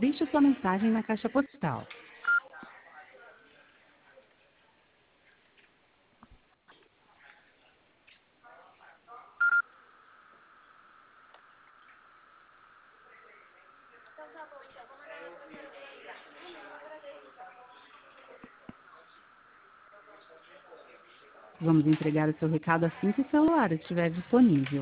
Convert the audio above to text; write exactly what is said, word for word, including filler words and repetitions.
Deixe sua mensagem na caixa postal. Vamos entregar o seu recado assim que o celular estiver disponível.